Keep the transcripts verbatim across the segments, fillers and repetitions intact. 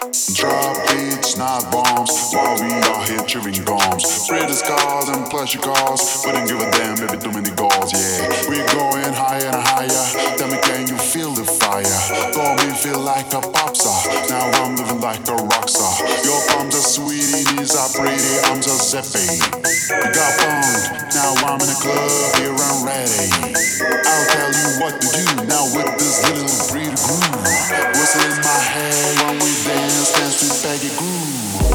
Drop beats, not bombs, while we are here chewing gums. Pretty scars and pleasure cars, we don't give a damn, maybe too many goals, yeah. We're going higher and higher, tell me can you feel the fire? Got me feel like a pop star, now I'm living like a rock star. Your palms are sweetie, knees are pretty, I'm just zippy. You got bumped, now I'm in a club, here I'm ready. I'll tell you what to do, now with this little pretty groove. Whistle in my head when we dance, dance with Peggy Groove.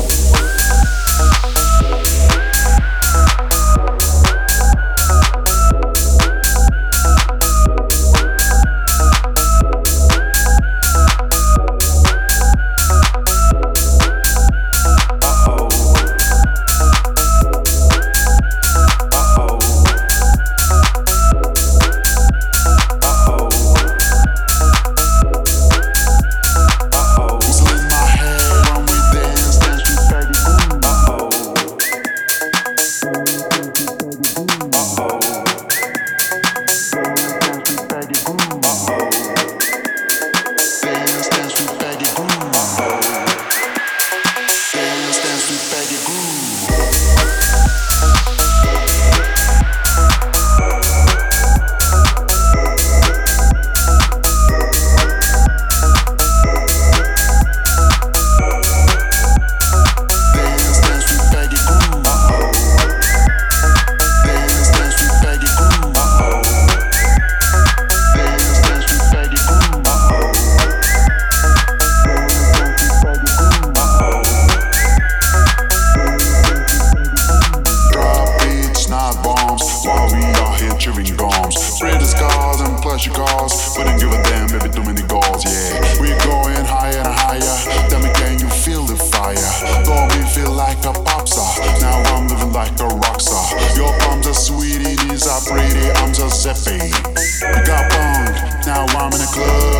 Cars, we don't give a damn, maybe too many goals, yeah. We're going higher and higher, tell me can you feel the fire? Got me feel like a pop star, now I'm living like a rock star. Your palms are sweetie, knees are pretty, I'm just zippy. You got bumped, now I'm in a club.